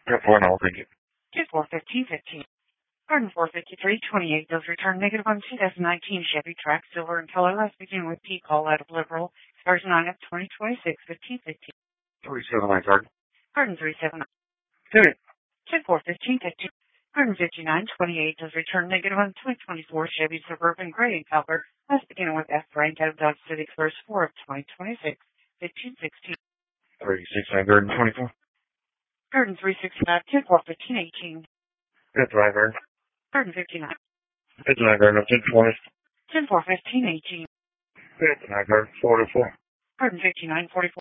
Got 4 and I'll take it. 241515. Pardon 453, 28 does return negative on 2019 Chevy Trax Silver in color. Let's begin with P call out of Liberal. Stars 9 of 2026, 1515. 379 card. Pardon 379. Hit it. 241515. Pardon 59, 28 does return negative on 2024 Chevy Suburban Gray in color. Let's begin with F Frank out of Dodge City First 4 of 2026, 1516. 369, 24. Pardon 365, 1041518. Good driver. Pardon 59. Good driver, no 1020. 1041518. Good driver, 44. Pardon 59, 44.